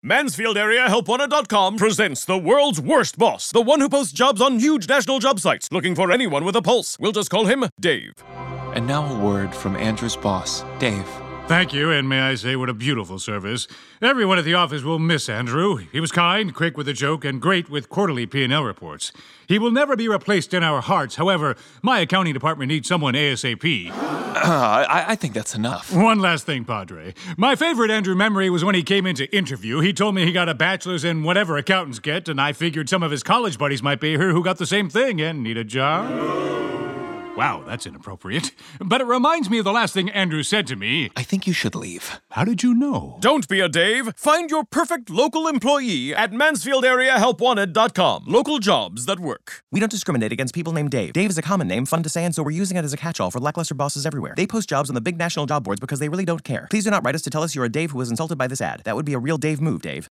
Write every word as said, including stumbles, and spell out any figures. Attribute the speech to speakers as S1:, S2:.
S1: Mansfield Area Help Wanted dot com presents the world's worst boss, the one who posts jobs on huge national job sites, looking for anyone with a pulse. We'll just call him Dave.
S2: And now a word from Andrew's boss, Dave.
S3: Thank you, and may I say what a beautiful service. Everyone at the office will miss Andrew. He was kind, quick with a joke, and great with quarterly P and L reports. He will never be replaced in our hearts. However, my accounting department needs someone ASAP.
S2: Uh, I, I think that's enough.
S3: One last thing, Padre. My favorite Andrew memory was when he came in to interview. He told me he got a bachelor's in whatever accountants get, and I figured some of his college buddies might be here who got the same thing and need a job. Wow, that's inappropriate. But it reminds me of the last thing Andrew said to me.
S2: I think you should leave.
S3: How did you know?
S1: Don't be a Dave. Find your perfect local employee at Mansfield Area Help Wanted dot com. Local jobs that work.
S4: We don't discriminate against people named Dave. Dave is a common name, fun to say, and so we're using it as a catch-all for lackluster bosses everywhere. They post jobs on the big national job boards because they really don't care. Please do not write us to tell us you're a Dave who was insulted by this ad. That would be a real Dave move, Dave.